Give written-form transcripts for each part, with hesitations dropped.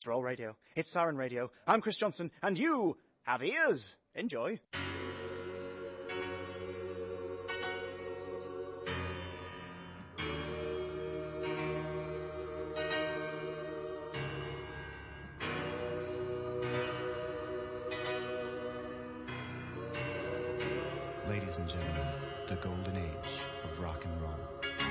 for all radio. It's Siren Radio. I'm Chris Johnson, and you have ears. Enjoy. Ladies and gentlemen, the golden age of rock and roll.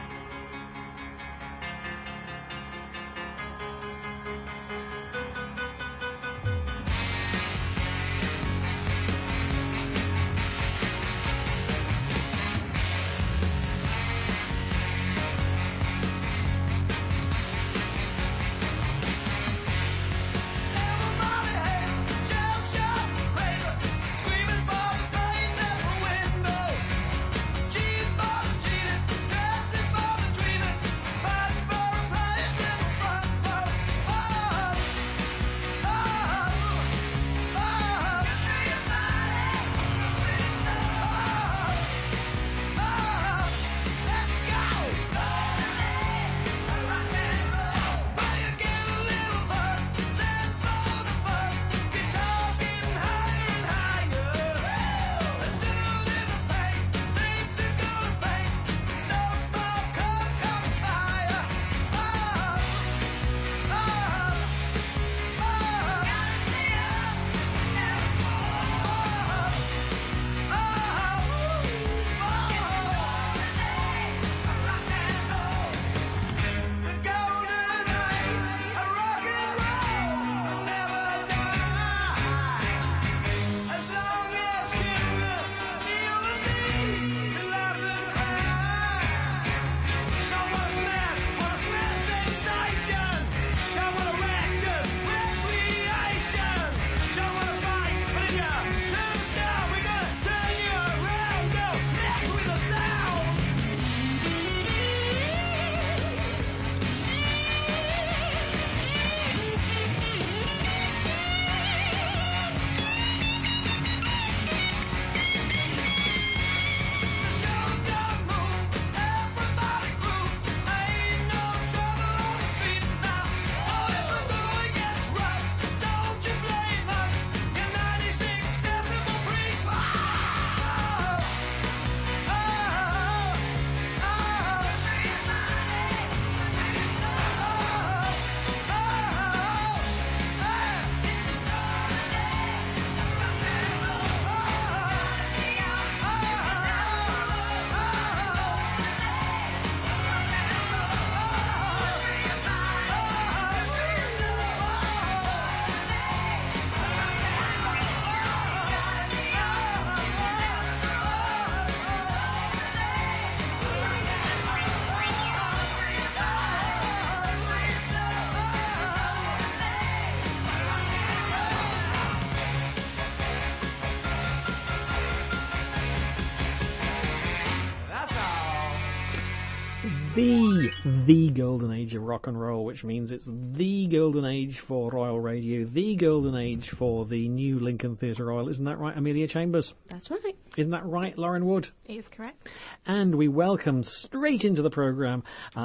The golden age of rock and roll, which means it's the golden age for Royal Radio, the golden age for the new Lincoln Theatre Royal. Isn't that right, Amelia Chambers? That's right. Isn't that right, Lauren Wood? It is correct. And we welcome straight into the programme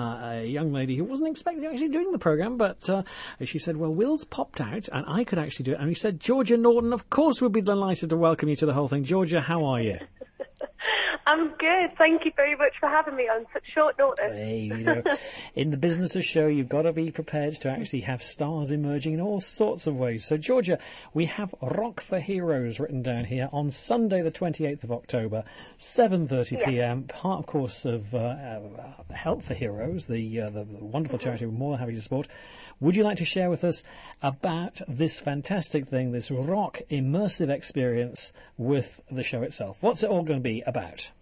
a young lady who wasn't expecting actually doing the programme, but she said, well, Will's popped out and I could actually do it. And we said, Georgia Norton, of course we'd be delighted to welcome you to the whole thing. Georgia, how are you? I'm good. Thank you very much for having me on such short notice. Hey, you know, in the business of show, you've got to be prepared to actually have stars emerging in all sorts of ways. So, Georgia, we have Rock for Heroes written down here on Sunday, the 28th of October, 7:30 p.m. Part, of course, of Help for Heroes, the wonderful charity we're more than happy to support. Would you like to share with us about this fantastic thing, this rock immersive experience with the show itself? What's it all going to be about?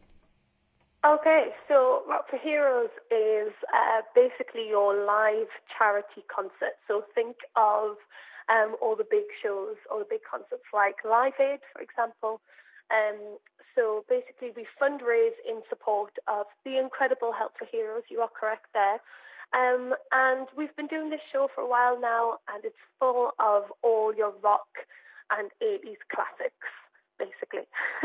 Okay, so Rock for Heroes is basically your live charity concert. So think of all the big shows, all the big concerts like Live Aid, for example. So basically we fundraise in support of the incredible Help for Heroes. You are correct there. And we've been doing this show for a while now, and it's full of all your rock and 80s classics, basically.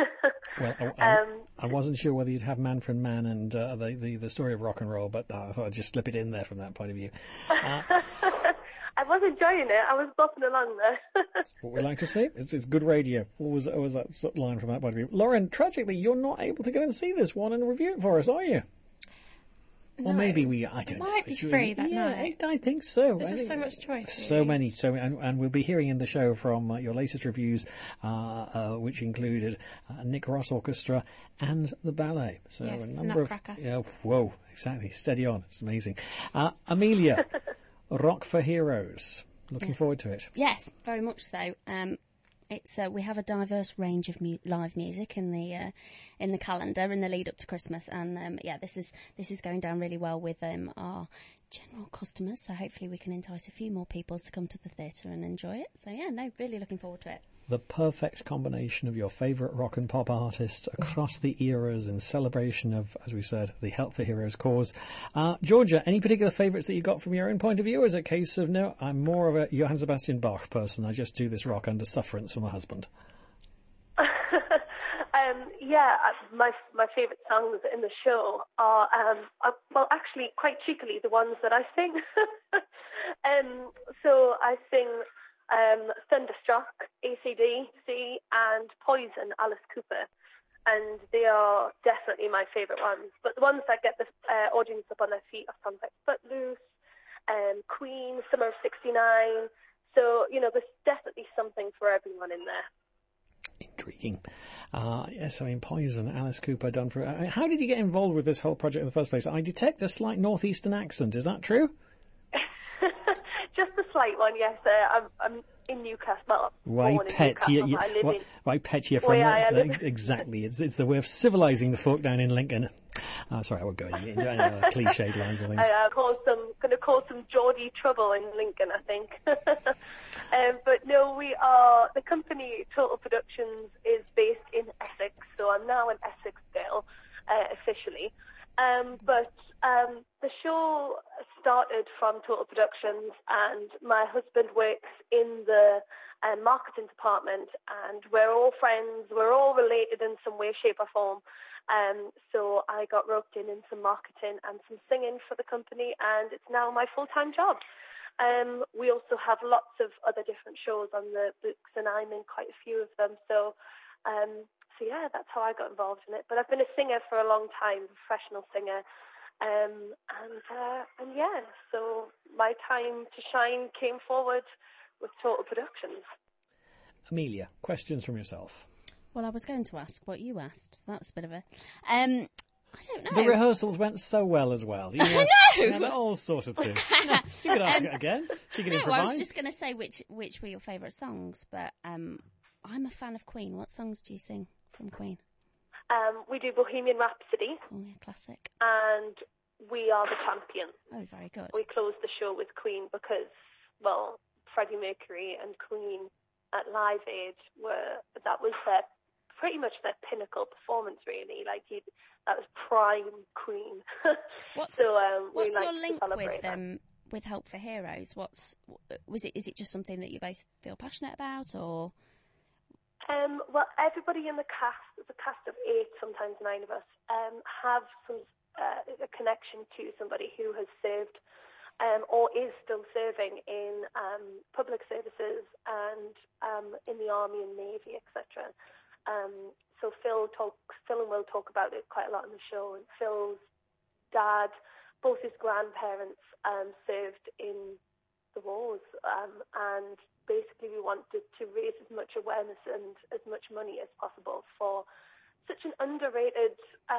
Well, I wasn't sure whether you'd have Manfred Mann and the story of rock and roll, but I thought I'd just slip it in there from that point of view. I wasn't enjoying it. I was bopping along there. That's what we like to see. It's good radio. Always that sort of line from that point of view. Lauren, tragically, you're not able to go and see this one and review it for us, are you? No, or maybe I don't know. It might be free that night. I think so. There's just so much choice. So many. And we'll be hearing in the show from your latest reviews, which included Nick Ross Orchestra and the ballet. So yes, a number Nutcracker. of whoa, exactly. Steady on. It's amazing. Amelia, Rock for Heroes. Looking forward to it. Yes, very much so. It's we have a diverse range of live music in the calendar in the lead up to Christmas, and this is going down really well with our general customers. So hopefully we can entice a few more people to come to the theatre and enjoy it. So really looking forward to it. The perfect combination of your favourite rock and pop artists across the eras in celebration of, as we said, the Help for Heroes cause. Georgia, any particular favourites that you got from your own point of view? Or is it a case of, no, I'm more of a Johann Sebastian Bach person. I just do this rock under sufferance from my husband. My favourite songs in the show are, actually, quite cheekily, the ones that I sing. So I sing Thunderstruck, AC/DC, and Poison, Alice Cooper. And they are definitely my favourite ones. But the ones that get the audience up on their feet are songs like Footloose, Queen, Summer of '69. So, there's definitely something for everyone in there. Intriguing. Yes, I mean, Poison, Alice Cooper, done for... how did you get involved with this whole project in the first place? I detect a slight northeastern accent. Is that true? Just a slight one, yes. I'm in Newcastle. Well, why pet? Why pet you from exactly. It's the way of civilising the folk down in Lincoln. Sorry, I won't go into cliched lines and things. Going to cause some Geordie trouble in Lincoln, I think. But no, we are, the company Total Productions is based in Essex, so I'm now an Essex girl, officially. But the show started from Total Productions, and my husband works in the marketing department, and we're all friends, we're all related in some way, shape or form. So I got roped in some marketing and some singing for the company, and it's now my full-time job. We also have lots of other different shows on the books, and I'm in quite a few of them. So that's how I got involved in it. But I've been a singer for a long time, professional singer. So my time to shine came forward with Total Productions. Amelia, questions from yourself? Well, I was going to ask what you asked. That was a bit of a... I don't know. The rehearsals went so well as well. I know! You had it all sorted too. You could ask it again. She could improvise. I was just going to say which were your favourite songs, but I'm a fan of Queen. What songs do you sing from Queen? We do Bohemian Rhapsody. Oh, yeah, classic. And We Are the Champion. Oh, very good. We closed the show with Queen because, Freddie Mercury and Queen at Live Aid that was pretty much their pinnacle performance, really. That was prime Queen. What's your link with Help for Heroes? Is it just something that you both feel passionate about, or? Everybody in the cast, there's a cast of 8, sometimes 9 of us, have some a connection to somebody who has served or is still serving in public services and in the Army and Navy, etc. So Phil and Will talk about it quite a lot in the show. And Phil's dad, both his grandparents served in the wars, and basically we wanted to raise as much awareness and as much money as possible for such an underrated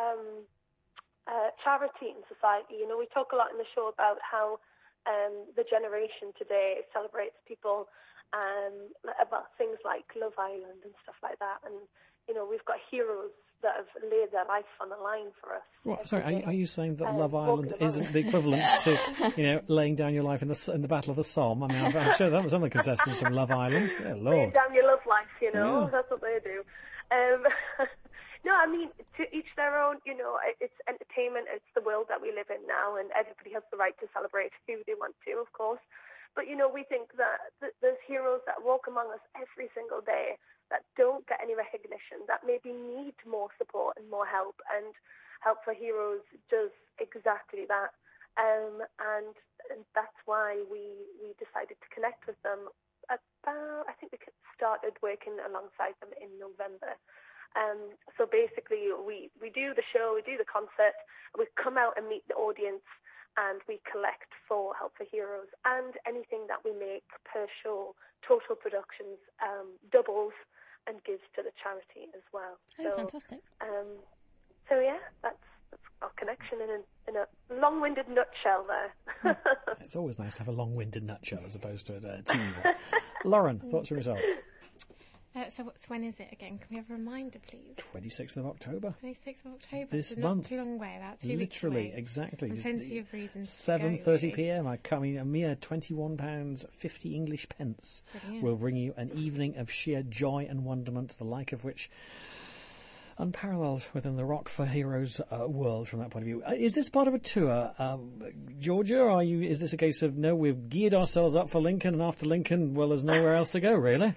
charity in society. We talk a lot in the show about how the generation today celebrates people about things like Love Island and stuff like that, and we've got heroes that have laid their life on the line for us. What? Sorry, are you saying that Love Island isn't the equivalent to, laying down your life in the Battle of the Somme? I mean, I'm sure that was some of the contestants from Love Island. Yeah, Lord. Laying down your love life, Yeah. That's what they do. No, I mean, to each their own. It's entertainment. It's the world that we live in now, and everybody has the right to celebrate who they want to, of course. But, we think that there's heroes that walk among us every single day that don't get any recognition, that maybe need more support and more help. And Help for Heroes does exactly that. and that's why we decided to connect with them. I think we started working alongside them in November. So basically, we do the show, we do the concert, we come out and meet the audience, and we collect for Help for Heroes, and anything that we make per show, Total Productions doubles and gives to the charity as well. Oh, fantastic. So yeah, that's our connection in a long-winded nutshell there. It's always nice to have a long-winded nutshell as opposed to a teeny one. Lauren, thoughts from yourself? So when is it again? Can we have a reminder, please? 26th of October. 26th of October. This so month. Not too long away, about 2 weeks Literally, away. exactly. And plenty of reasons. 7:30 p.m. I mean, a mere £21.50 English pence will bring you an evening of sheer joy and wonderment, the like of which unparalleled within the Rock for Heroes world from that point of view. Is this part of a tour, Georgia? Is this a case of no? We've geared ourselves up for Lincoln, and after Lincoln, well, there's nowhere else to go, really.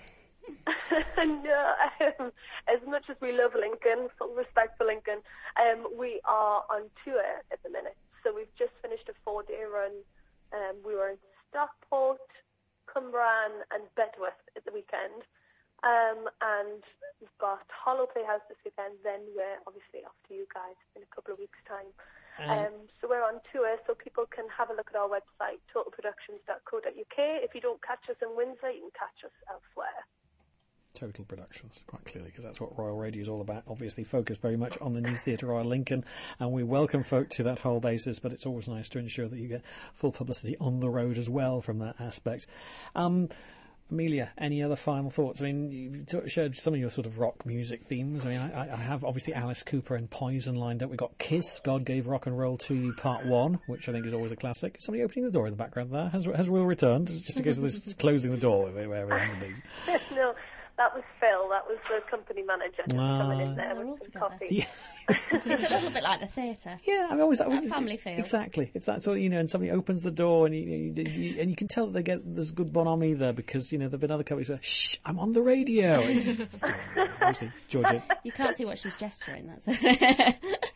No, as much as we love Lincoln, full respect for Lincoln, we are on tour at the minute. So we've just finished a 4-day run. We were in Stockport, Cumbrae and Bedworth at the weekend. And we've got Hollow Playhouse this weekend. Then we're obviously off to you guys in a couple of weeks' time. So we're on tour, so people can have a look at our website, totalproductions.co.uk. If you don't catch us in Windsor, you can catch us elsewhere. Total Productions, quite clearly, because that's what Royal Radio is all about. Obviously focused very much on the new Theatre Royal Lincoln, and we welcome folk to that whole basis, but it's always nice to ensure that you get full publicity on the road as well from that aspect. Amelia, any other final thoughts? I mean, you shared some of your sort of rock music themes. I mean, I have obviously Alice Cooper and Poison lined up. We've got Kiss, God Gave Rock and Roll to You Part 1, which I think is always a classic. Somebody opening the door in the background there. Has Will returned? Just in case of this closing the door wherever it has to be. No, that was Phil. That was the company manager coming in there They're all with some together. coffee. Yeah. It's a little bit like the theatre. Yeah, I mean, always A family feel. Exactly. It's that sort of, and somebody opens the door and you can tell that there's good bonhomie there because, there've been other companies where, shh, I'm on the radio. It's just, obviously, Georgia. You can't see what she's gesturing, that's it.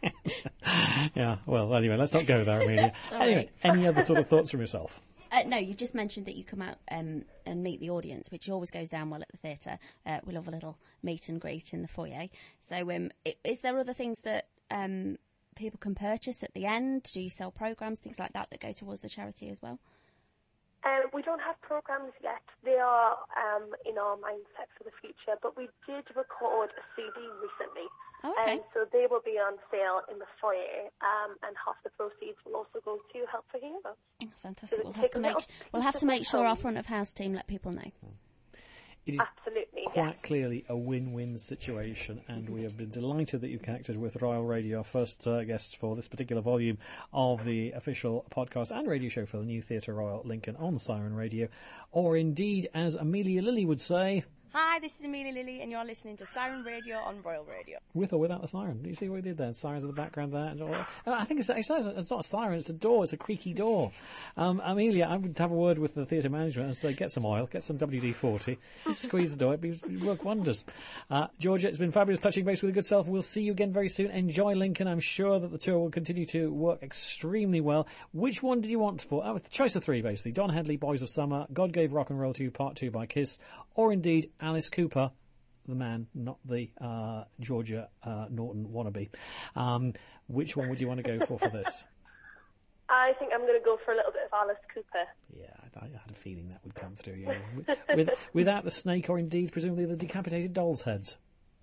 Yeah, well, anyway, let's not go there, Amelia. Sorry. Anyway, any other sort of thoughts from yourself? No, you just mentioned that you come out and meet the audience, which always goes down well at the theatre. We love a little meet and greet in the foyer. So is there other things that people can purchase at the end? Do you sell programmes, things like that go towards the charity as well? We don't have programmes yet. They are in our mindset for the future, but we did record a CD recently. Oh, okay. So they will be on sale in the foyer, and half the proceeds will also go to Help for Heroes. Oh, fantastic. So We'll have to make sure our front of house team let people know. It is Absolutely, quite clearly a win-win situation, and we have been delighted that you've connected with Royal Radio, our first guests for this particular volume of the official podcast and radio show for the new Theatre Royal Lincoln on Siren Radio, or indeed, as Amelia Lilly would say... Hi, this is Amelia Lilly, and you're listening to Siren Radio on Royal Radio. With or without the siren. Do you see what we did there? Sirens in the background there. And I think it's not a siren, it's a door. It's a creaky door. Amelia, I would have a word with the theatre management and say, get some oil, get some WD-40, squeeze the door. It'd work wonders. Georgia, it's been fabulous touching base with your good self. We'll see you again very soon. Enjoy Lincoln. I'm sure that the tour will continue to work extremely well. Which one did you want for? It's a choice of 3, basically. Don Headley, Boys of Summer, God Gave Rock and Roll to You, Part 2 by Kiss, or indeed Alice Cooper, the man, not the Georgia Norton wannabe. Which one would you want to go for this? I think I'm going to go for a little bit of Alice Cooper. Yeah, I had a feeling that would come through. Without the snake, or indeed, presumably, the decapitated dolls' heads.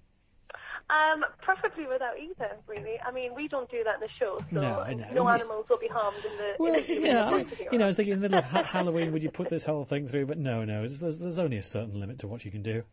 Preferably without either, really. I mean, we don't do that in the show, so No, I know. no animals will be harmed in the I was thinking in the middle of Halloween, would you put this whole thing through? But no, there's only a certain limit to what you can do.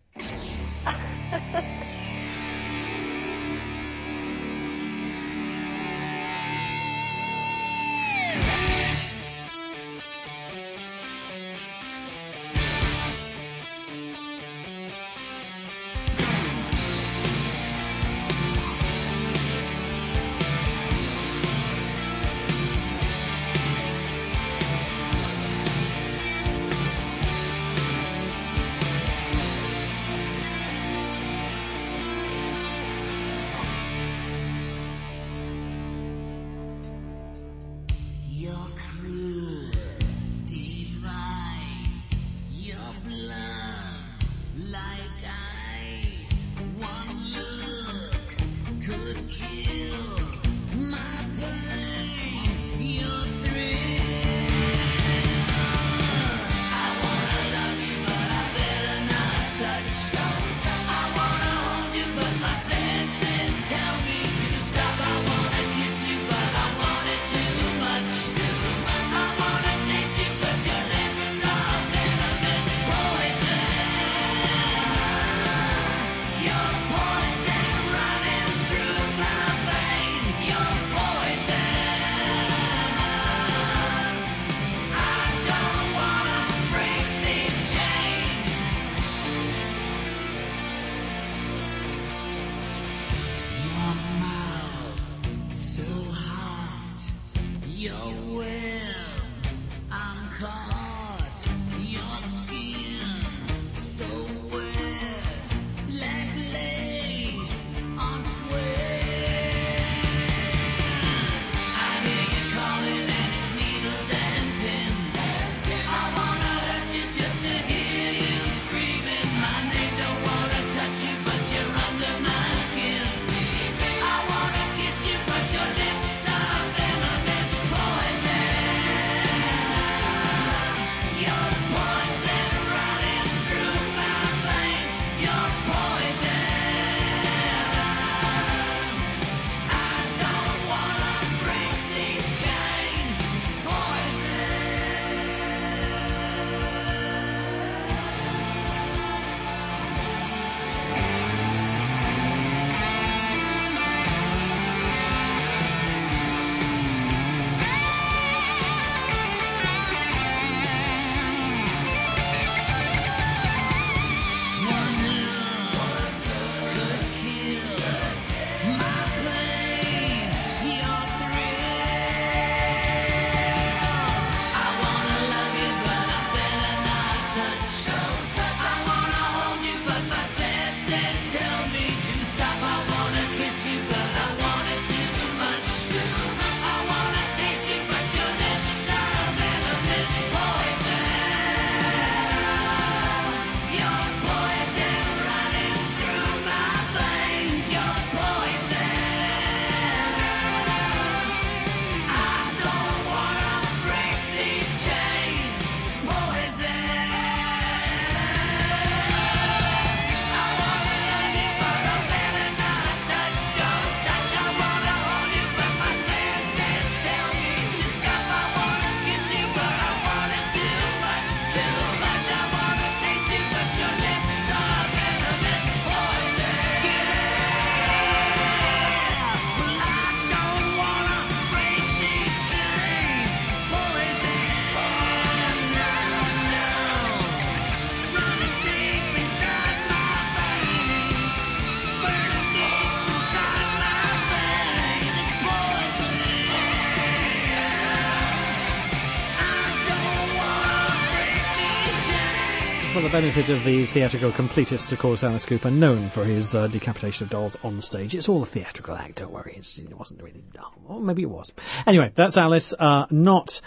the benefit of the theatrical completist, of course, Alice Cooper, known for his decapitation of dolls on stage. It's all a theatrical act, don't worry. It wasn't really... Or maybe it was. Anyway, that's Alice, not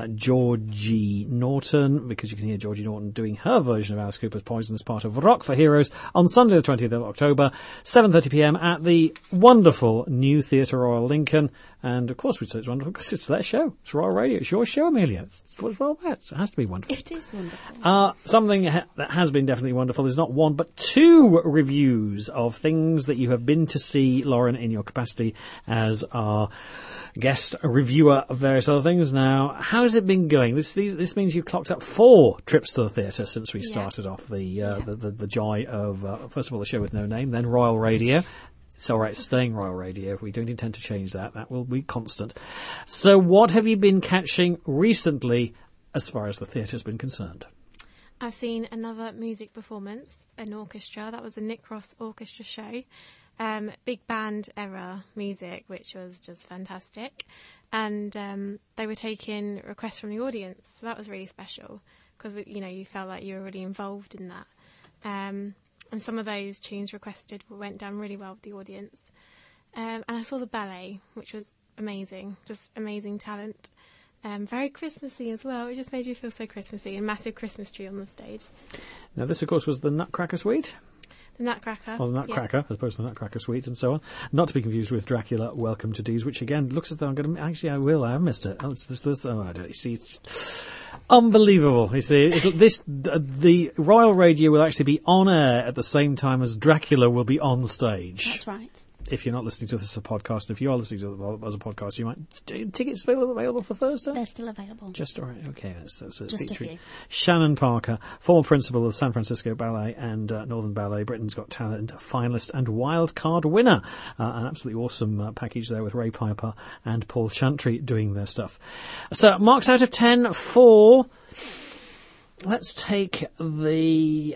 Georgie Norton, because you can hear Georgie Norton doing her version of Alice Cooper's Poison as part of Rock for Heroes on Sunday the 20th of October, 7:30pm at the wonderful New Theatre Royal Lincoln. And, of course, we'd say it's wonderful because it's their show. It's Royal Radio. It's your show, Amelia. It's what it's all about. It has to be wonderful. It is wonderful. Something that has been definitely wonderful is not one, but two reviews of things that you have been to see, Lauren, in your capacity as our guest reviewer of various other things. Now, how has it been going? This means you've clocked up 4 trips to the theatre since we started off the joy of, first of all, the show with no name, then Royal Radio. It's all right, staying Royal Radio. We don't intend to change that. That will be constant. So what have you been catching recently as far as the theatre's been concerned? I've seen another music performance, an orchestra. That was a Nick Ross orchestra show. Big band era music, which was just fantastic. And they were taking requests from the audience. So that was really special because, you felt like you were really involved in that. And some of those tunes requested went down really well with the audience. And I saw the ballet, which was amazing, just amazing talent. Very Christmassy as well. It just made you feel so Christmassy. A massive Christmas tree on the stage. Now, this, of course, was the Nutcracker Suite. The Nutcracker. Or the Nutcracker, as opposed to the Nutcracker Suite and so on. Not to be confused with Dracula, Welcome to Dees, which, again, looks as though I'm going to... Actually, I will. I have missed it. Oh, it's this... Oh, I don't... You see, it's... Unbelievable. You see, the Royal Radio will actually be on air at the same time as Dracula will be on stage. That's right. If you're not listening to this as a podcast, and if you are listening to it as a podcast, you might... Tickets available for Thursday? They're still available. Just all right. Okay, that's just a few. Shannon Parker, former principal of San Francisco Ballet and Northern Ballet, Britain's Got Talent finalist and wildcard winner. An absolutely awesome package there with Ray Piper and Paul Chantry doing their stuff. So, marks out of 10 for... Let's take the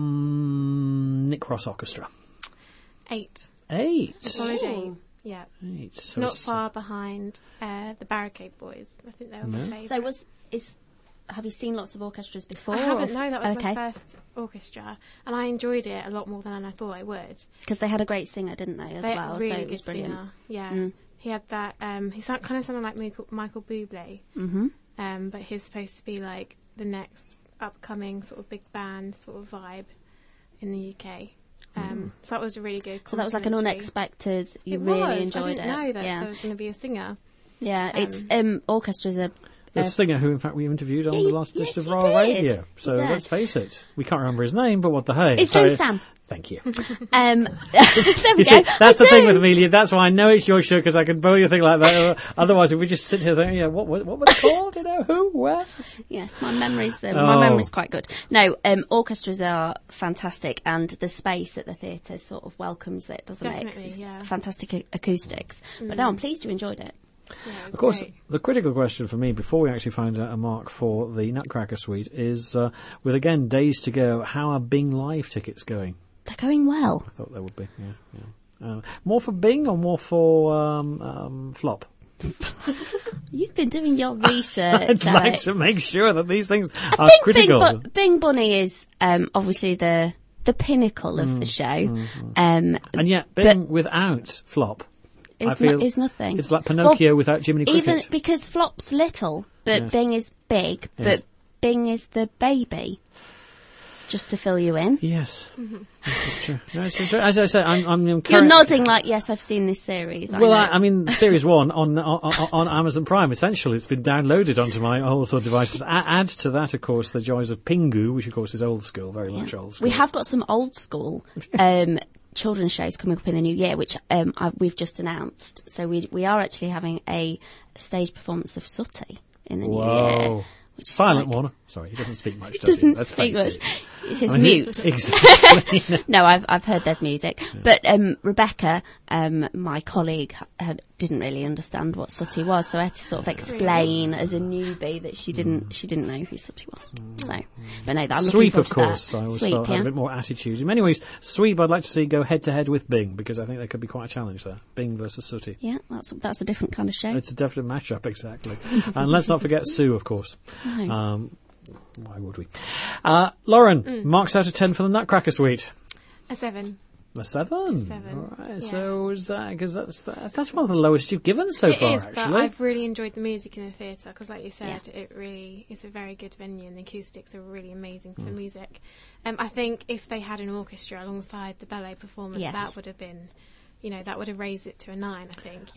Nick Ross Orchestra. 8. 8. A solid 8. Yeah. 8. It's So not far behind the Barricade Boys. I think they were my favourite. So have you seen lots of orchestras before? I haven't, no, that was my first orchestra. And I enjoyed it a lot more than I thought I would. Because they had a great singer, didn't they, as well? Really so it was good brilliant. singer. Yeah. He had that, he kind of sounded like Michael Bublé. Mm-hmm. But he's supposed to be like the next upcoming sort of big band sort of vibe in the UK. So that was a really good. So that was like an unexpected. You really enjoyed it. I didn't know that there was going to be a singer. Yeah, it's orchestras are. The singer who, in fact, we interviewed on the last edition of Royal Radio. So let's face it, we can't remember his name, but what the hey? It's Joe Sam. Thank you. There we See, go. that's the thing with Amelia. That's why I know it's your show, because I can boil you a thing like that. Otherwise, if we just sit here saying, yeah, what were they called? Who? Where? Yes, my memory's quite good. No, orchestras are fantastic, and the space at the theatre sort of welcomes it, doesn't it? 'Cause it's fantastic acoustics. But no, I'm pleased you enjoyed it. Yeah, of course, great. The critical question for me, before we actually find out a mark for the Nutcracker Suite, is, with, again, days to go, how are Bing Live tickets going? They're going well. I thought they would be, yeah. More for Bing or more for Flop? You've been doing your research. I'd like to make sure that these things are critical. Bing Bunny is obviously the pinnacle of the show. And yet, Bing without Flop, is nothing. It's like Pinocchio without Jiminy Cricket. Even because Flop's little, but Bing is big, but Bing is the baby. Just to fill you in. Yes, this is true. No, it's true. As I say, I'm You're nodding like, yes, I've seen this series. Well, I mean, Series 1 on Amazon Prime. Essentially, it's been downloaded onto my all sorts of devices. Add to that, of course, the joys of Pingu, which, of course, is old school, very much old school. We have got some old school children's shows coming up in the new year, which we've just announced. So we are actually having a stage performance of Sooty in the new year. Silent Warner. Sorry, he doesn't speak much, does he? Doesn't speak much. It's his mute. Exactly. No, I've heard there's music. Yeah. But Rebecca, my colleague, didn't really understand what Sooty was, so I had to sort of explain as a newbie that she didn't know who Sooty was. So, but no, I'm Sweep, looking of course. I always felt had a bit more attitude. In many ways, Sweep I'd like to see go head to head with Bing, because I think there could be quite a challenge there. Bing versus Sooty. Yeah, that's a different kind of show. It's a definite matchup, exactly. And let's not forget Sue, of course. No. Why would we? Lauren, marks out of 10 for the Nutcracker Suite. A 7. A 7? 7. All right, Yeah. so is that, because that's one of the lowest you've given so far, It is, actually. but I've really enjoyed the music in the theatre because, like you said, it really is a very good venue and the acoustics are really amazing for music. I think if they had an orchestra alongside the ballet performance, Yes. that would have been, that would have raised it to a 9, I think,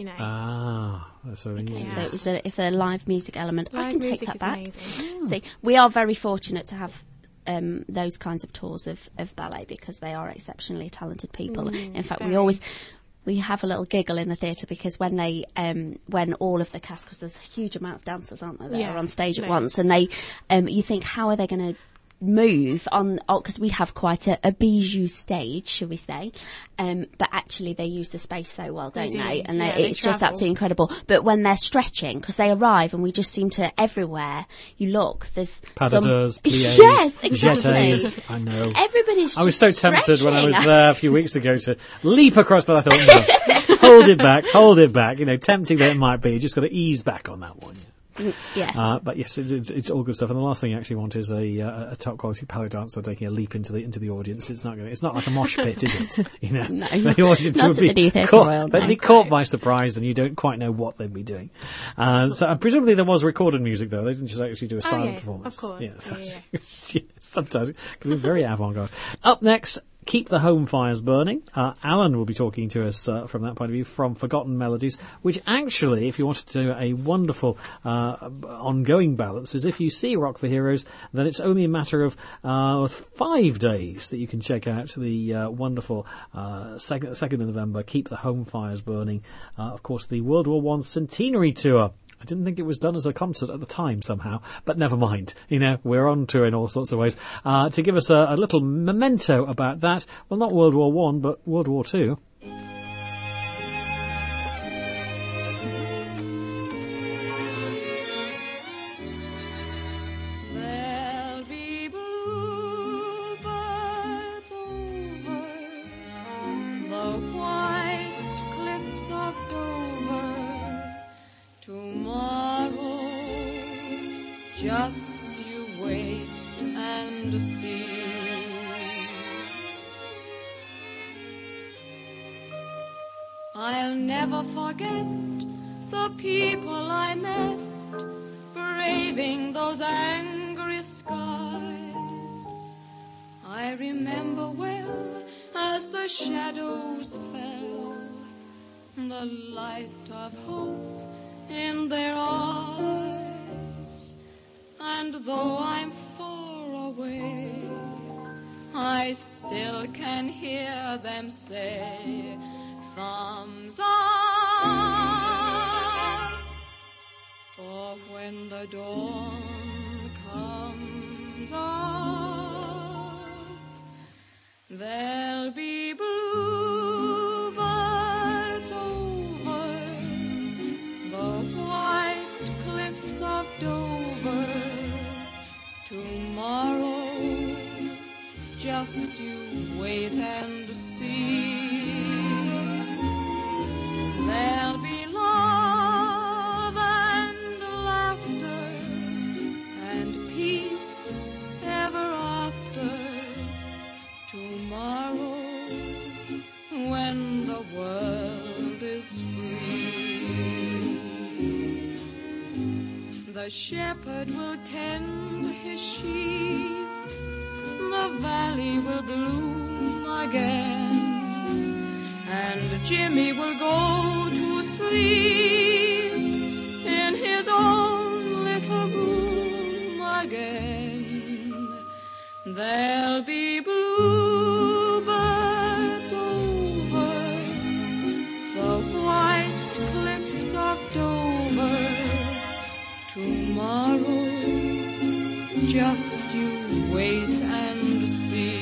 So Yeah. So it was if a live music element, I Live can take music that is back. amazing. See, we are very fortunate to have those kinds of tours of ballet because they are exceptionally talented people. In fact, we have a little giggle in the theatre because when they when all of the cast, because there's a huge amount of dancers, aren't there, that Yeah, are on stage at loads. once, and they you think, how are they going to move on, because we have quite a bijou stage, shall we say, but actually they use the space so well, don't They they? do. And Yeah, it's they just travel. absolutely incredible. But when they're stretching, because they arrive and we just seem to, everywhere you look, there's pas de some deux, pliés, yes, exactly. jetés. I know. Everybody's I was so just tempted when I was stretching. there a few weeks ago to leap across, but I thought, no, hold it back. Tempting that it might be, you just got to ease back on that one. Yes. But yes, it's all good stuff. And the last thing you actually want is a top quality ballet dancer taking a leap into the audience. It's not like a mosh pit, is it? No, the audience not would at be the New Theatre caught, Royal, they'd no. be caught by surprise, and you don't quite know what they'd be doing. So presumably there was recorded music though. They didn't just actually do a silent yeah, performance. of course. Yeah, so Yeah. sometimes it can be very avant-garde. Up next, Keep the Home Fires Burning. Alan will be talking to us from that point of view, from Forgotten Melodies, which actually, if you wanted to do a wonderful ongoing balance, is if you see Rock for Heroes, then it's only a matter of 5 days that you can check out the wonderful 2nd of November, Keep the Home Fires Burning. Of course, the World War I Centenary Tour. I didn't think it was done as a concert at the time somehow, but never mind. We're on tour in all sorts of ways. To give us a little memento about that, well, not World War I, but World War II. There'll be bluebirds over the white cliffs of Dover tomorrow. Just you wait and see. I'll never forget the people I met braving those angry skies. I remember well as the shadows fell, the light of hope in their eyes. And though I'm far away, I still can hear them say, thumbs up. For when the dawn comes up, there'll be bluebirds over the white cliffs of Dover tomorrow. Just you wait and see. There'll be love and laughter and peace ever after tomorrow, when the world is free. The shepherd will tend his sheep, the valley will bloom again, and Jimmy will go to sleep in his own little room again. There'll be bluebirds over the white cliffs of Dover tomorrow. Just you wait and see.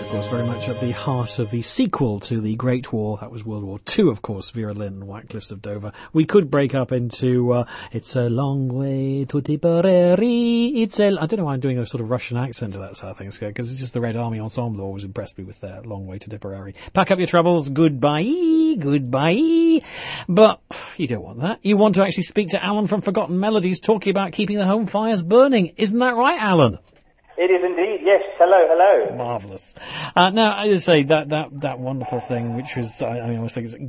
of course, very much at the heart of the sequel to the Great War. That was World War II, of course, Vera Lynn and White Cliffs of Dover. We could break up into, it's a long way to Tipperary, I don't know why I'm doing a sort of Russian accent to that sort of thing, because it's just the Red Army Ensemble always impressed me with their long way to Tipperary. Pack up your troubles, goodbye, goodbye. But you don't want that. You want to actually speak to Alan from Forgotten Melodies talking about keeping the home fires burning. Isn't that right, Alan? It is indeed, yes. Hello. Marvellous. Now, I just say that wonderful thing, which was, I always think it's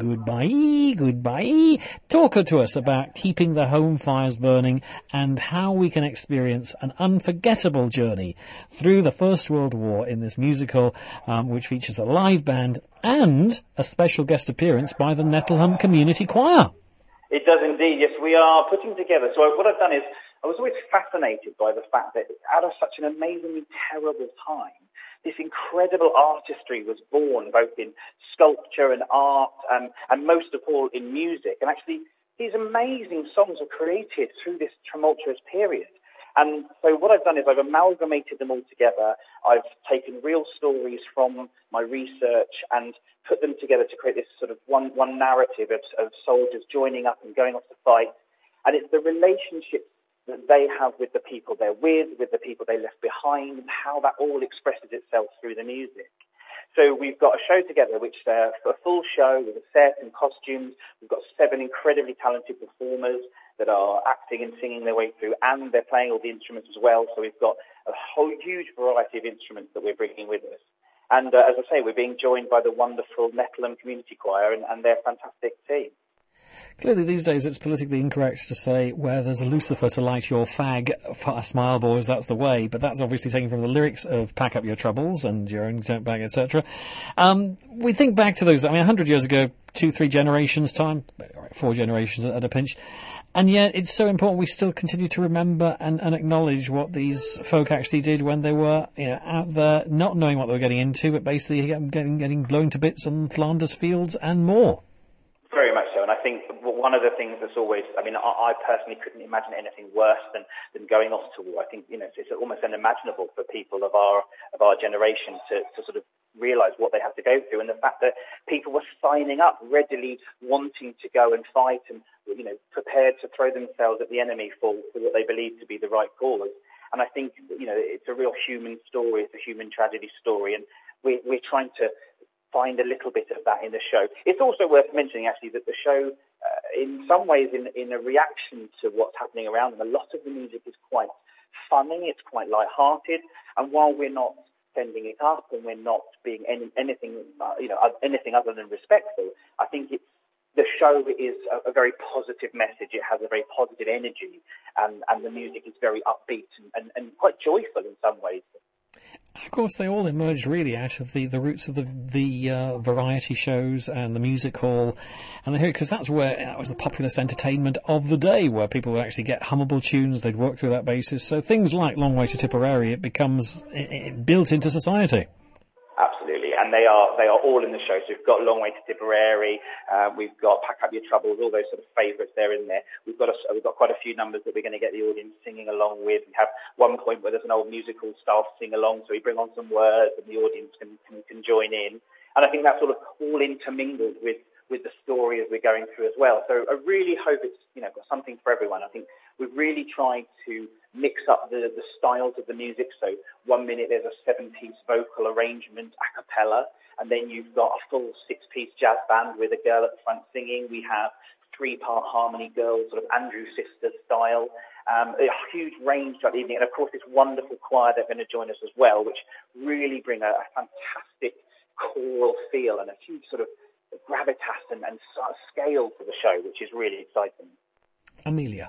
goodbye. Talk to us about keeping the home fires burning and how we can experience an unforgettable journey through the First World War in this musical, which features a live band and a special guest appearance by the Nettleham Community Choir. It does indeed, yes. We are putting together, so what I've done is, I was always fascinated by the fact that out of such an amazingly terrible time, this incredible artistry was born, both in sculpture and art, and most of all in music. And actually, these amazing songs were created through this tumultuous period. And so what I've done is I've amalgamated them all together. I've taken real stories from my research and put them together to create this sort of one narrative of soldiers joining up and going off to fight. And it's the relationships that they have with the people they're with the people they left behind, and how that all expresses itself through the music. So we've got a show together, which for a full show with a set and costumes. We've got 7 incredibly talented performers that are acting and singing their way through, and they're playing all the instruments as well. So we've got a whole huge variety of instruments that we're bringing with us. And as I say, we're being joined by the wonderful Nettleham Community Choir and their fantastic team. Clearly, these days it's politically incorrect to say, where there's a Lucifer to light your fag, smile boys, that's the way. But that's obviously taken from the lyrics of Pack Up Your Troubles and Your Own Bag, etc. We think back to those, 100 years ago, 2-3 generations time, 4 generations at a pinch. And yet it's so important we still continue to remember and acknowledge what these folk actually did when they were out there, not knowing what they were getting into, but basically getting blown to bits on Flanders fields and more. Very much so, and I think one of the things that's always, I personally couldn't imagine anything worse than going off to war. I think, it's almost unimaginable for people of our generation to sort of realise what they have to go through, and the fact that people were signing up, readily wanting to go and fight and, prepared to throw themselves at the enemy for what they believe to be the right cause. And I think, it's a real human story, it's a human tragedy story, and we're trying to find a little bit of that in the show. It's also worth mentioning, actually, that the show, in some ways, in a reaction to what's happening around them, a lot of the music is quite funny, it's quite light-hearted, and while we're not sending it up and we're not being anything other than respectful, I think the show is a very positive message. It has a very positive energy, and the music is very upbeat and quite joyful in some ways. Of course, they all emerged really out of the roots of the variety shows and the music hall, and because that was the populist entertainment of the day, where people would actually get hummable tunes. They'd work through that basis. So things like Long Way to Tipperary, it becomes built into society. Absolutely, and they are all in the show. So we've got Long Way to Tipperary, we've got Pack Up Your Troubles, all those sort of favourites there in there. We've got quite a few numbers that we're going to get the audience singing along with. We have one point where there's an old musical style sing along, so we bring on some words and the audience can join in. And I think that's sort of all intermingled with the story as we're going through as well. So I really hope it's got something for everyone. I think we've really tried to mix up the styles of the music. So 1 minute there's a 7-piece vocal arrangement a cappella, and then you've got a full 6-piece jazz band with a girl at the front singing. We have 3-part harmony girls, sort of Andrew Sisters style. A huge range throughout the evening, and of course this wonderful choir that are going to join us as well, which really bring a fantastic choral feel and a huge sort of gravitas and scale to the show, which is really exciting. Amelia.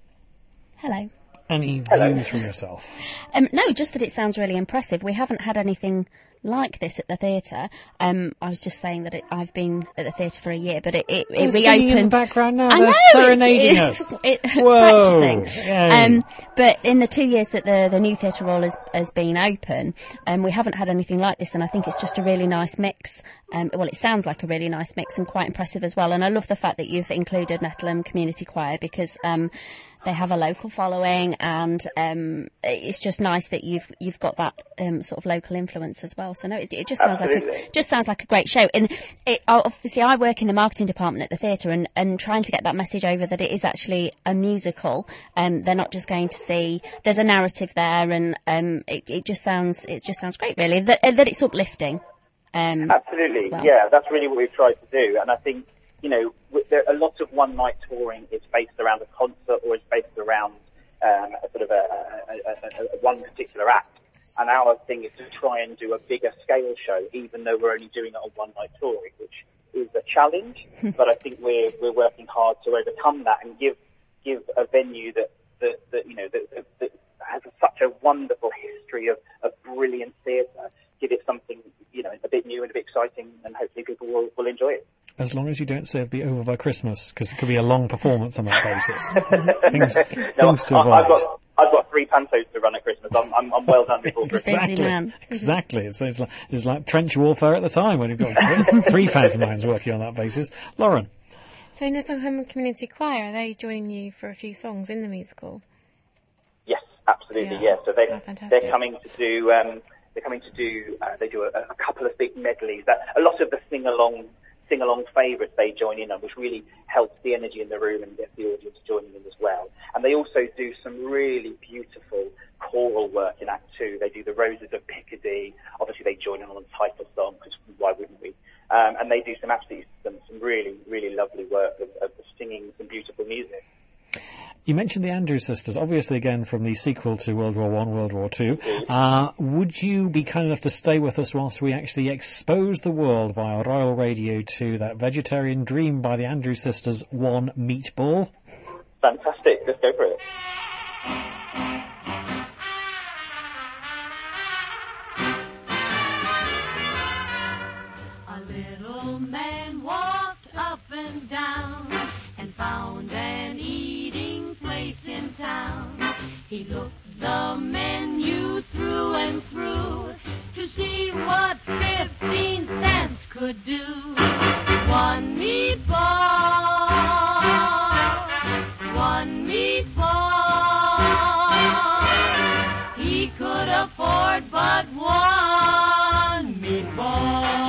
Hello. Any views from yourself? No, just that it sounds really impressive. We haven't had anything like this at the theatre. I was just saying that I've been at the theatre for a year, but it reopened. In the background now. I They're know, serenading us. Practicing. Yay. But in the 2 years that the new theatre hall has been open, we haven't had anything like this, and I think it's just a really nice mix. It sounds like a really nice mix and quite impressive as well. And I love the fact that you've included Nettleham Community Choir, because they have a local following, and it's just nice that you've got that sort of local influence as well. well. So no, it just sounds like a great show. And obviously, I work in the marketing department at the theatre, and trying to get that message over that it is actually a musical. They're not just going to see. There's a narrative there, and it just sounds great, really. That it's uplifting. Absolutely, well. yeah. That's really what we've tried to do, and I think a lot of one night touring is based around a concert or is based around a sort of a one particular act. And our thing is to try and do a bigger scale show, even though we're only doing it on one night touring, which is a challenge. But I think we're working hard to overcome that and give a venue that has such a wonderful history of brilliant theatre. Give it something a bit new and a bit exciting, and hopefully people will enjoy it. As long as you don't say it'll be over by Christmas, because it could be a long performance on that basis. things to avoid. I've got 3 pantos to run at Christmas. I'm well done before Christmas. Exactly. It's like trench warfare at the time when you've got 3 pantomimes working on that basis. Lauren. So Nettleham Community Choir, are they joining you for a few songs in the musical? Yes, absolutely. Yeah. So they're coming to do. They do a couple of big medleys. A lot of the sing along favourites they join in on, which really helps the energy in the room and gets the audience joining in as well. And they also do some really beautiful choral work in Act 2. They do the Roses of Picardy. Obviously, they join in on the title song, because why wouldn't we? And they do some really, really lovely work of singing some beautiful music. You mentioned the Andrews Sisters, obviously again from the sequel to World War I, World War II. Would you be kind enough to stay with us whilst we actually expose the world via Royal Radio to that vegetarian dream by the Andrews Sisters, One Meatball? Fantastic, let's go for it. A little man walked up and down and found an eating place in town. He looked the menu through and through to see what 15 cents could do. One meatball, one meatball. He could afford but one meatball.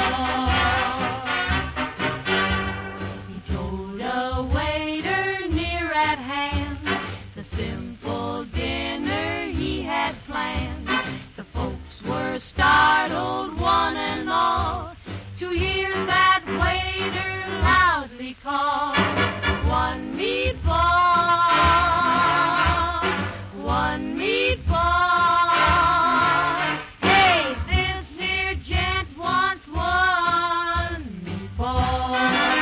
Startled one and all to hear that waiter loudly call, one meatball, one meatball. Hey, this here gent wants one meatball.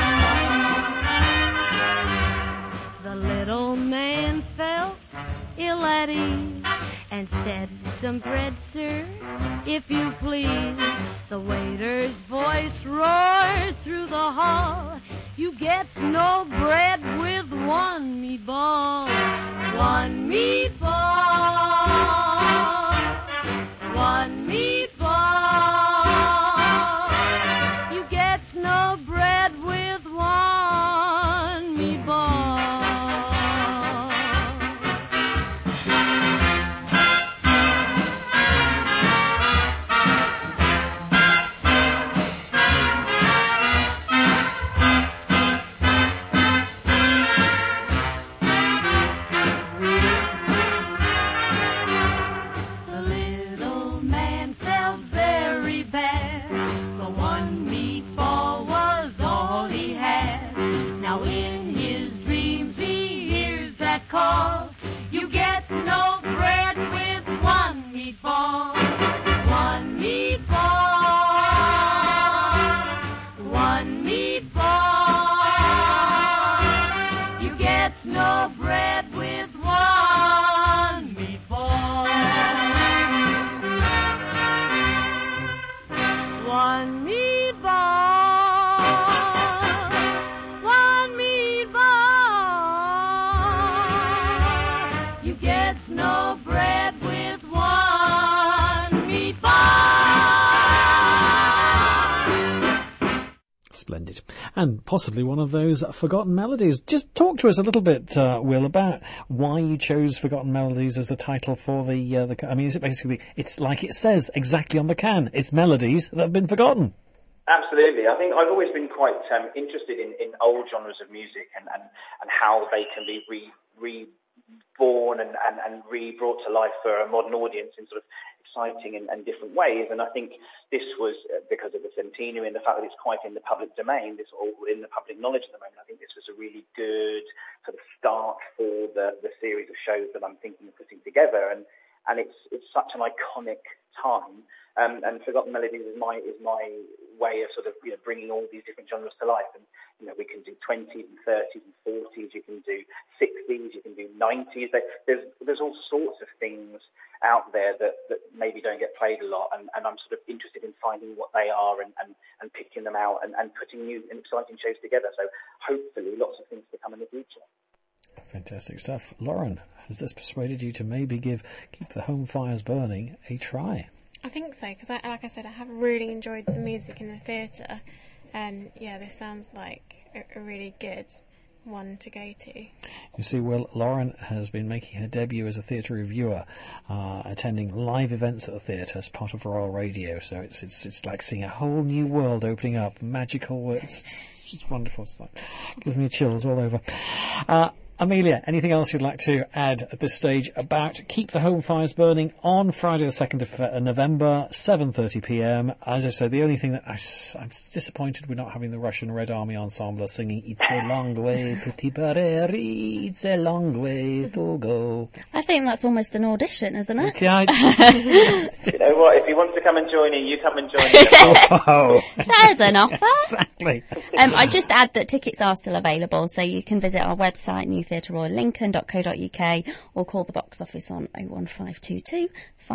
The little man felt ill at ease and said, some bread, sir, if you please. The waiter's voice roared through the hall, you get no bread with one meatball. One meatball, one meatball. You get no bread with one meatball. Splendid. And possibly one of those forgotten melodies. Just talk to us a little bit, Will, about why you chose Forgotten Melodies as the title for the I mean, is it basically, it's like it says exactly on the can, it's melodies that have been forgotten. Absolutely. I think I've always been quite interested in old genres of music and how they can be reborn and re-brought to life for a modern audience in sort of exciting and different ways. And I think this was because of the centenary and the fact that it's quite in the public domain, this all in the public knowledge at the moment. I think this was a really good sort of start for the series of shows that I'm thinking of putting together. And it's such an iconic time. And Forgotten Melodies is my way of sort of, you know, bringing all these different genres to life. And, you know, we can do 20s and 30s and 40s, you can do 60s, you can do 90s. There's all sorts of things out there that maybe don't get played a lot. And I'm sort of interested in finding what they are and picking them out and putting new and exciting shows together. So hopefully lots of things to come in the future. Fantastic stuff. Lauren, has this persuaded you to maybe Keep the Home Fires Burning a try? I think so, because like I said, I have really enjoyed the music in the theatre, and yeah, this sounds like a really good one to go to. You see, Will, Lauren has been making her debut as a theatre reviewer, attending live events at the theatre as part of Royal Radio. So it's like seeing a whole new world opening up, magical. It's just wonderful. It's like gives me chills all over. Amelia, anything else you'd like to add at this stage about Keep the Home Fires Burning on Friday the 2nd of November, 7:30pm? As I said, the only thing that I'm disappointed we're not having the Russian Red Army Ensemble singing It's a long way, Petit Prairie, it's a long way to go. I think that's almost an audition, isn't it? Yeah, you know what, if you want to come and join in, you come and join in. Oh. There's an offer. Exactly. I just add that tickets are still available, so you can visit our website, newtheatreroyallincoln.co.uk, or call the box office on 01522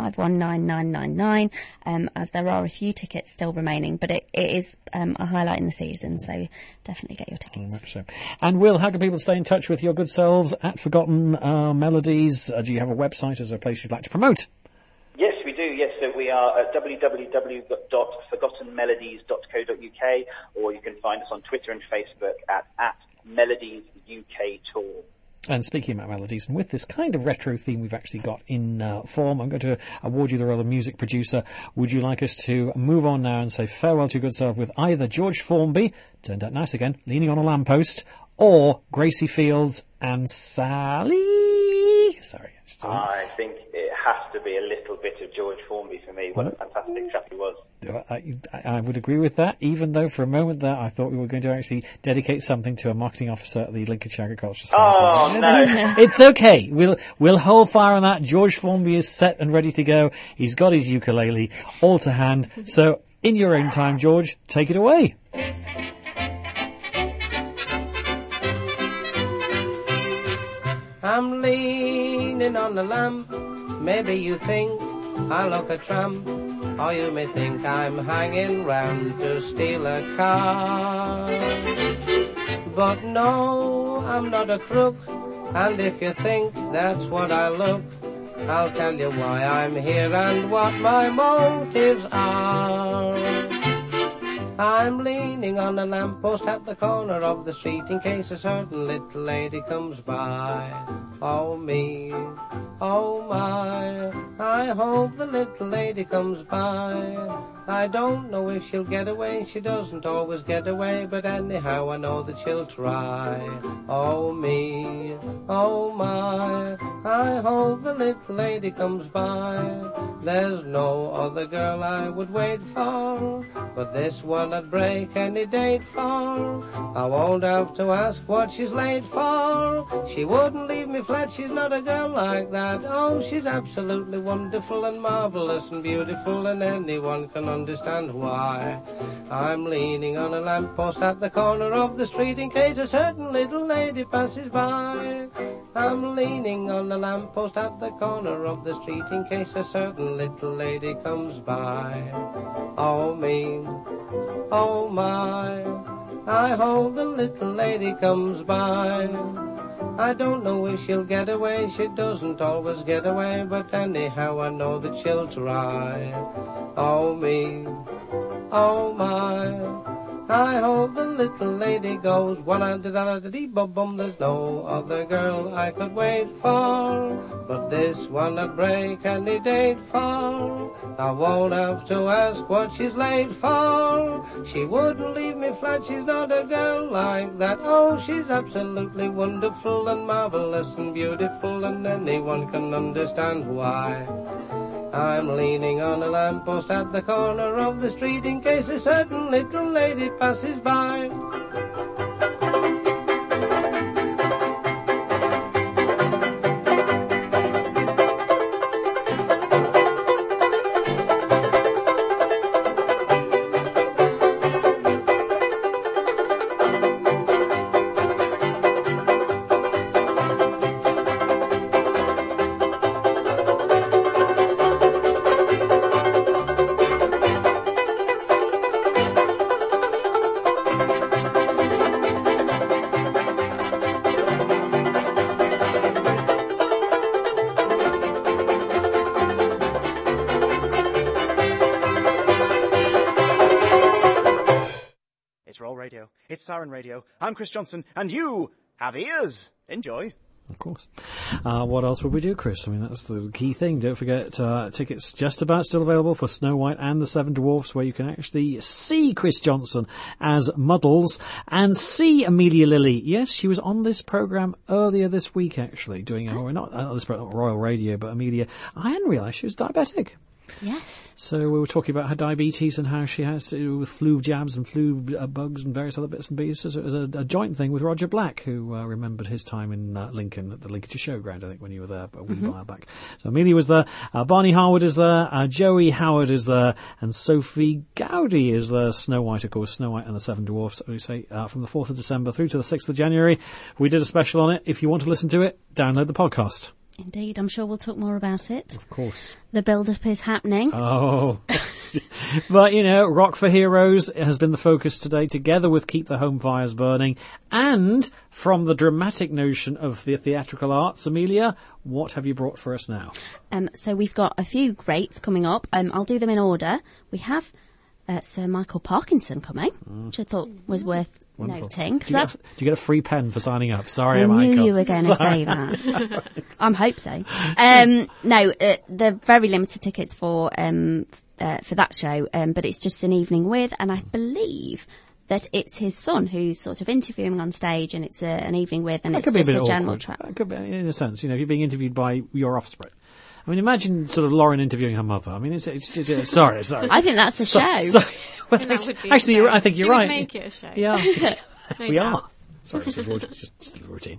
519999, as there are a few tickets still remaining, but it is a highlight in the season, so definitely get your tickets. Very much so. And Will, how can people stay in touch with your good selves at Forgotten Melodies? Do you have a website as a place you'd like to promote? Yes, we do. Yes, so we are at www.forgottenmelodies.co.uk, or you can find us on Twitter and Facebook at Melodies UK Tour. And speaking about melodies, and with this kind of retro theme we've actually got in form, I'm going to award you the role of music producer. Would you like us to move on now and say farewell to your good self with either George Formby, turned out nice again, leaning on a lamppost, or Gracie Fields and Sally? Sorry. I think it has to be a little bit of George Formby for me. What a fantastic chap he was. I would agree with that, even though for a moment there I thought we were going to actually dedicate something to a marketing officer at the Lincolnshire Agriculture Society. Oh, no. It's okay. We'll hold fire on that. George Formby is set and ready to go. He's got his ukulele all to hand. So, in your own time, George, take it away. I'm leaning on the lamp. Maybe you think I look a tramp, or you may think I'm hanging round to steal a car. But no, I'm not a crook, and if you think that's what I look, I'll tell you why I'm here and what my motives are. I'm leaning on a lamppost at the corner of the street in case a certain little lady comes by. Oh me, oh my, I hope the little lady comes by. I don't know if she'll get away, she doesn't always get away, but anyhow I know that she'll try. Oh me, oh my, I hope the little lady comes by. There's no other girl I would wait for, but this one I'd break any date for. I won't have to ask what she's late for. She wouldn't leave me flat, she's not a girl like that. Oh, she's absolutely wonderful and marvellous and beautiful, and anyone can understand why. I'm leaning on a lamppost at the corner of the street in case a certain little lady passes by. I'm leaning on a lamppost at the corner of the street in case a certain little lady comes by. Oh me, oh my, I hope the little lady comes by. I don't know if she'll get away, she doesn't always get away, but anyhow I know that she'll try. Oh me, oh my, I hope the little lady goes. One-a-da-da-da-dee-bum-bum. There's no other girl I could wait for, but this one I'd break any date for. I won't have to ask what she's late for. She wouldn't leave me flat, she's not a girl like that. Oh, she's absolutely wonderful and marvelous and beautiful, and anyone can understand why. I'm leaning on a lamppost at the corner of the street in case a certain little lady passes by. Radio. It's Siren Radio. I'm Chris Johnson, and you have ears. Enjoy. Of course. What else would we do, Chris? I mean, that's the key thing. Don't forget, tickets just about still available for Snow White and the Seven Dwarfs, where you can actually see Chris Johnson as Muddles and see Amelia Lilly. Yes, she was on this programme earlier this week, actually, doing not Royal Radio, but Amelia. I hadn't realised she was diabetic. Yes. So we were talking about her diabetes and how she has to do with flu jabs and flu bugs and various other bits and pieces. It was a joint thing with Roger Black, who remembered his time in Lincoln at the Lincolnshire Showground, I think, when you were there a wee while back. So Amelia was there, Barney Harwood is there, Joey Howard is there, and Sophie Gowdy is there. Snow White, of course, Snow White and the Seven Dwarfs, we say, from the 4th of December through to the 6th of January. We did a special on it. If you want to listen to it, download the podcast. Indeed, I'm sure we'll talk more about it. Of course. The build-up is happening. Oh. But, Rock for Heroes has been the focus today, together with Keep the Home Fires Burning. And from the dramatic notion of the theatrical arts, Amelia, what have you brought for us now? So we've got a few greats coming up. I'll do them in order. We have Sir Michael Parkinson coming, which I thought was worth noting. Do you get a free pen for signing up? Sorry, I Michael. knew you were going to say that. I hope so. No, they're very limited tickets for that show, but it's just an evening with, and I believe that it's his son who's sort of interviewing on stage, and it's an evening with, and it's just a general chat. It could be, in a sense, if you're being interviewed by your offspring. I mean, imagine sort of Lauren interviewing her mother. I mean, it's sorry. I think that's a show. Sorry. Well, actually, I think you're right. Make it a show. Yeah, we are. Sorry, this is just a routine.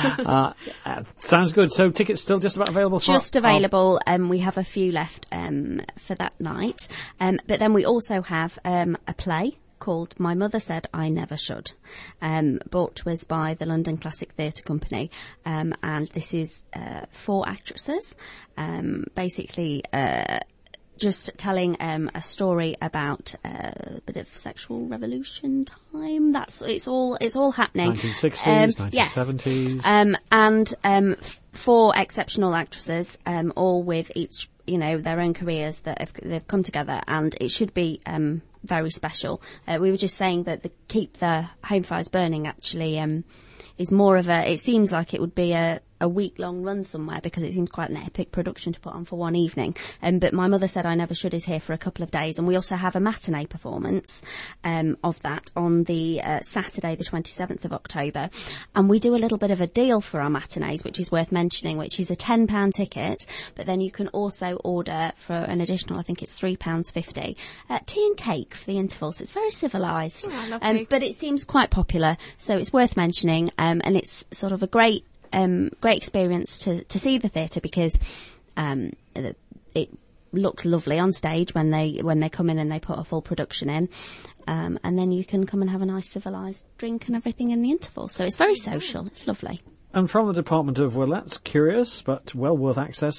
Sounds good. So tickets still just about available? Just available. We have a few left for that night. But then we also have a play called My Mother Said I Never Should, but was by the London Classic Theatre Company, and this is 4 actresses, basically just telling a story about a bit of sexual revolution time. It's all happening. 1960s, 1970s, yes. And 4 exceptional actresses, all with each their own careers that they've come together, and it should be very special. We were just saying that the Keep the Home Fires Burning actually is more of it seems like it would be a week-long run somewhere, because it seems quite an epic production to put on for one evening. But My Mother Said I Never Should is here for a couple of days, and we also have a matinee performance of that on the Saturday, the 27th of October. And we do a little bit of a deal for our matinees, which is worth mentioning, which is a £10 ticket, but then you can also order for an additional, I think it's £3.50, tea and cake for the interval. So it's very civilised, but it seems quite popular, so it's worth mentioning, and it's sort of a great experience to see the theatre, because it looks lovely on stage when they come in and they put a full production in, and then you can come and have a nice civilised drink and everything in the interval. So it's very social. It's lovely. And from the Department of, well, that's curious, but well worth accessing,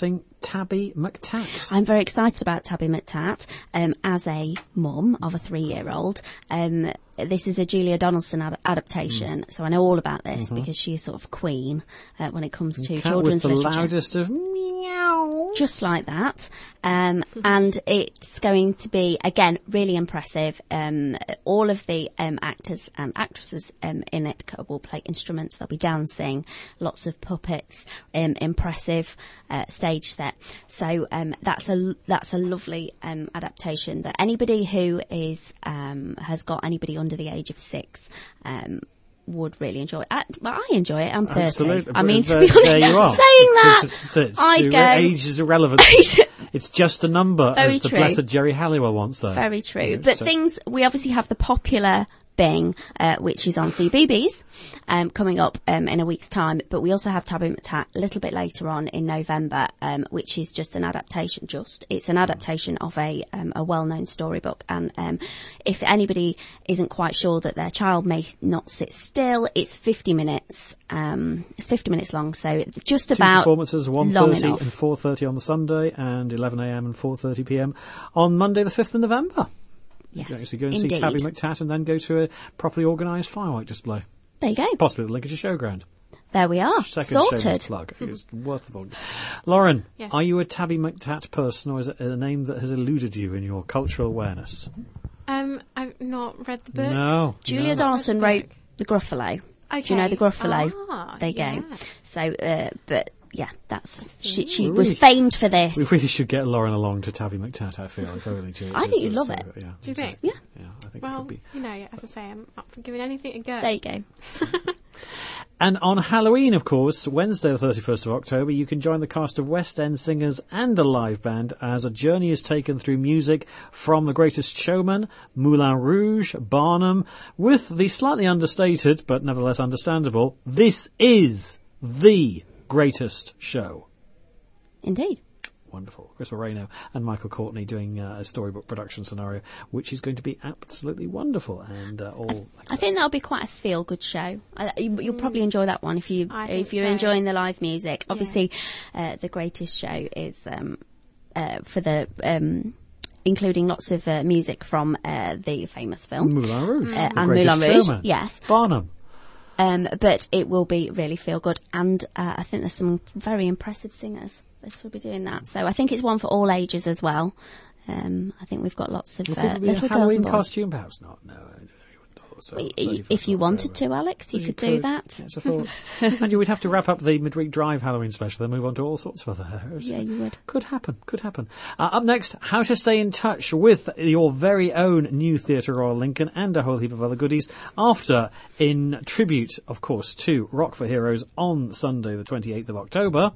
Tabby McTat? I'm very excited about Tabby McTat as a mum of a 3-year-old. This is a Julia Donaldson adaptation, so I know all about this because she is sort of queen when it comes to children's with the literature. loudest of meow. Just like that. And it's going to be, again, really impressive. All of the actors and actresses in it will play instruments. They'll be dancing, lots of puppets, impressive stage set. So that's a lovely adaptation that anybody who is has got anybody under the age of 6 would really enjoy it. I enjoy it. I'm 30. Absolutely. I mean, to be honest, there you are. saying that, I'd go... Age is irrelevant. It's just a number, Very as the true. blessed Jerry Halliwell once said. Very true. But we obviously have the popular Bing, which is on CBeebies, coming up in a week's time. But we also have Tabby McTat a little bit later on in November, which is just an adaptation. It's an adaptation of a well-known storybook. And if anybody isn't quite sure that their child may not sit still, it's 50 minutes. It's 50 minutes long, so just about 2 performances, 1:30 enough. and 4:30 on the Sunday, and 11 a.m. and 4:30 p.m. on Monday the 5th of November. Yes, You can actually go and indeed. see Tabby McTat and then go to a properly organised firework display. There you go. Possibly at the Lincolnshire Showground. There we are. Second Sorted. shameless plug. It's worth the volume. Lauren, Yes. are you a Tabby McTat person, or is it a name that has eluded you in your cultural awareness? I've not read the book. No. Julia no. Donaldson wrote The Gruffalo. Okay. Do you know The Gruffalo? Ah, There you yeah. go. So, but yeah, that's she We was really- famed for this. We really should get Lauren along to Tabby McTat, I feel. If I really do. I think you'd love it. Yeah, Do you think? Yeah. Yeah, I think it Well, could be. you know, as I say, I'm up for giving anything a go. There you go. And on Halloween, of course, Wednesday the 31st of October, you can join the cast of West End singers and a live band as a journey is taken through music from The Greatest Showman, Moulin Rouge, Barnum, with the slightly understated, but nevertheless understandable, this is the greatest show. Indeed. Wonderful. Chris Moreno and Michael Courtney doing a storybook production scenario, which is going to be absolutely wonderful. And all. I think that'll be quite a feel-good show. You'll probably enjoy that one if you're enjoying the live music. Obviously, The Greatest Show is for the. Including lots of music from the famous film Moulin Rouge. The and Greatest Moulin Rouge, Showman. yes. Barnum. But it will be really feel good, and I think there's some very impressive singers. This will be doing that, so I think it's one for all ages as well. I think we've got lots of Will people be little a girls Halloween and boys. costume? Perhaps not. No. So, If you wanted to, Alex, you could do that. Yes, I thought. And you would have to wrap up the Midweek Drive Halloween special, then move on to all sorts of other areas. Yeah, you would. Could happen. Up next, how to stay in touch with your very own new Theatre Royal Lincoln and a whole heap of other goodies after, in tribute, of course, to Rock for Heroes on Sunday the 28th of October.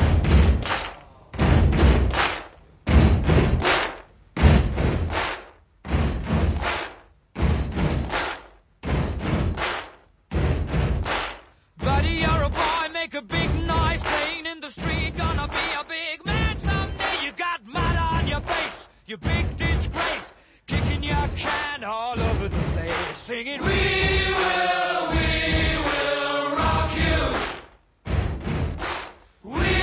Buddy, you're a boy, make a big noise, playing in the street, gonna be a big man someday. You got mud on your face, you big disgrace, kicking your can all over the place, singing, we will rock you. We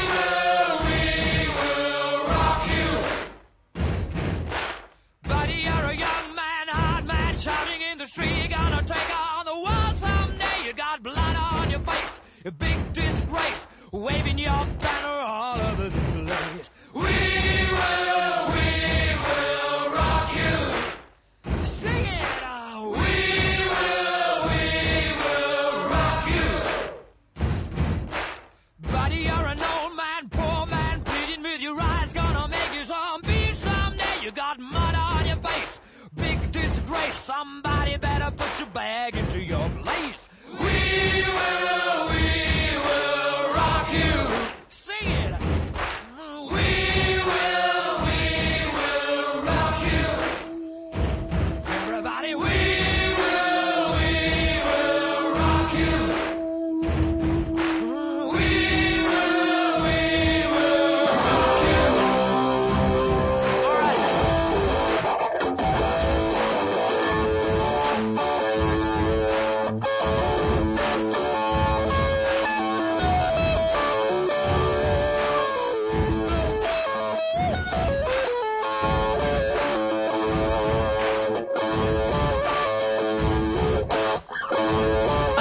will rock you. Buddy, you're a young man, hard man, shouting in the street, gonna take on the world someday. You got blood on your face, a big disgrace, waving your banner all over the place. We will rock you. Sing it, we will rock you. Buddy, you're an old man, poor man, pleading with your eyes, gonna make you zombie someday. You got mud on your face, big disgrace, somebody better put your bag into your place. We will rock you. Sing it. We will rock you. Everybody, we will rock you. We will rock you. All right.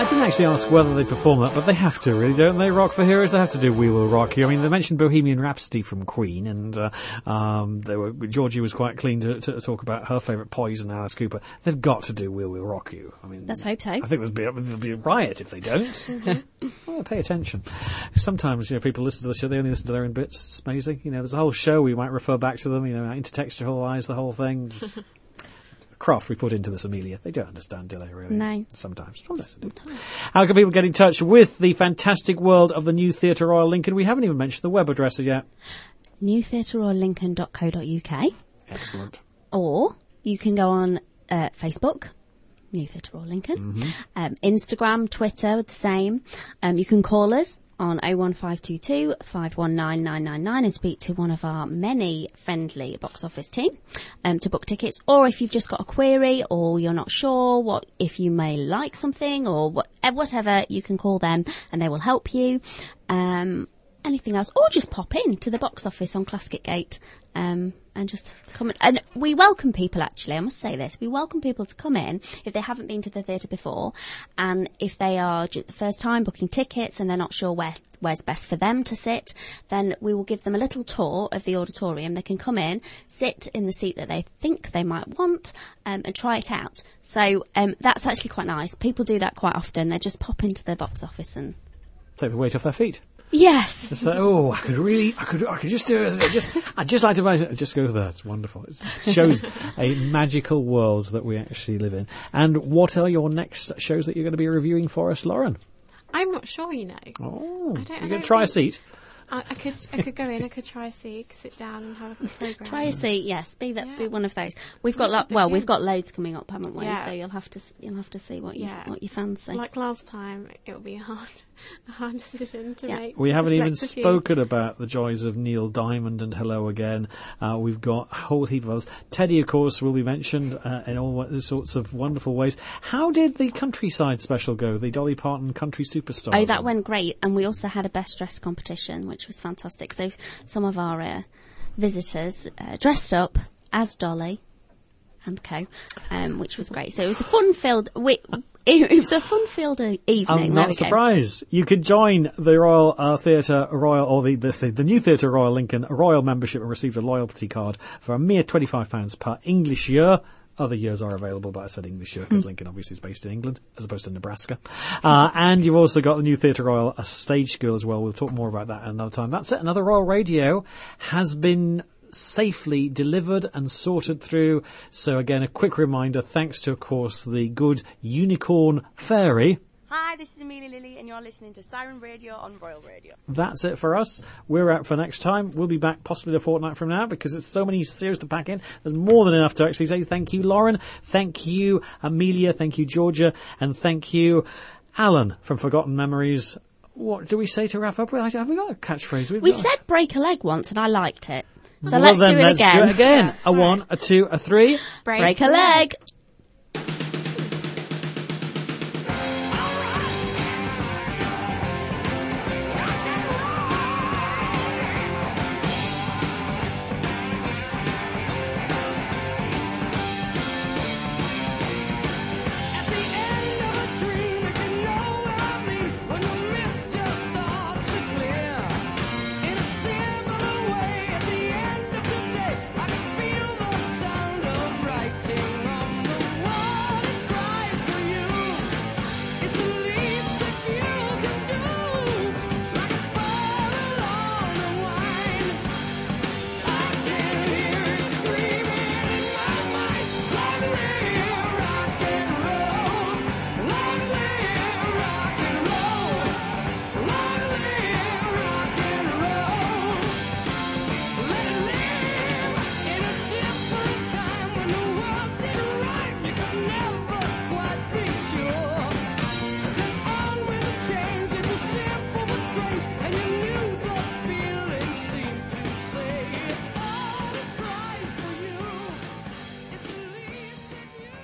didn't actually ask whether they perform that, but they have to, really, don't they? Rock for Heroes, they have to do We Will Rock You. I mean, they mentioned Bohemian Rhapsody from Queen, and Georgie was quite keen to talk about her favourite Poison, Alice Cooper. They've got to do We Will Rock You. I mean, let's hope so. I think there'll be a riot if they don't. Well, pay attention. Sometimes, people listen to the show, they only listen to their own bits. It's amazing. There's a whole show, we might refer back to them, intertextualise the whole thing. Craft we put into this, Amelia. They don't understand, do they, really? No. Sometimes. How can people get in touch with the fantastic world of the New Theatre Royal Lincoln? We haven't even mentioned the web address yet. newtheatreroyallincoln.co.uk. Excellent. Or you can go on Facebook, New Theatre Royal Lincoln, Instagram, Twitter, the same. You can call us on 01522 519 999 and speak to one of our many friendly box office team to book tickets. Or if you've just got a query or you're not sure if you may like something or whatever, you can call them and they will help you. Anything else, or just pop in to the box office on Clasket Gate and just come in. And we welcome people, actually, I must say this, we welcome people to come in if they haven't been to the theatre before, and if they are the first time booking tickets and they're not sure where's best for them to sit, then we will give them a little tour of the auditorium. They can come in, sit in the seat that they think they might want, and try it out. So that's actually quite nice. People do that quite often. They just pop into the box office and take the weight off their feet. Yes. It's like, I could just do it. I'd just like to just go there. It's wonderful. It shows a magical world that we actually live in. And what are your next shows that you're going to be reviewing for us, Lauren? I'm not sure, Oh, you're going to try a seat? I could go in. I could try a seat, sit down, and have a program. Try a seat, yes. Be one of those. We've got we've got loads coming up, haven't we? Yeah. So you'll have to see what you fancy. Like last time, it will be a hard decision to make. We haven't even spoken about the joys of Neil Diamond and Hello Again. We've got a whole heap of others. Teddy, of course, will be mentioned in all sorts of wonderful ways. How did the Countryside special go? The Dolly Parton Country Superstar. Oh, that went great, and we also had a best dressed competition, which was fantastic. So some of our visitors dressed up as Dolly and co, which was great. So it was a fun-filled. It was a fun-filled evening. I'm not surprised. You could join the Royal Theatre Royal, or the New Theatre Royal Lincoln Royal membership, and receive a loyalty card for a mere £25 per English year. Other years are available, but I said English year because Lincoln obviously is based in England as opposed to Nebraska. And you've also got the New Theatre Royal, a stage school as well. We'll talk more about that another time. That's it. Another Royal Radio has been safely delivered and sorted through. So again, a quick reminder, thanks to, of course, the good Unicorn Fairy. Hi, this is Amelia Lilly, and you're listening to Siren Radio on Royal Radio. That's it for us. We're out for next time. We'll be back possibly a fortnight from now because there's so many series to pack in. There's more than enough to actually say thank you, Lauren. Thank you, Amelia. Thank you, Georgia. And thank you, Alan from Forgotten Memories. What do we say to wrap up with? Have we got a catchphrase? We said break a leg once, and I liked it. So well, let's then do it let's again. do it again. A 1, a 2, a 3. Break a leg.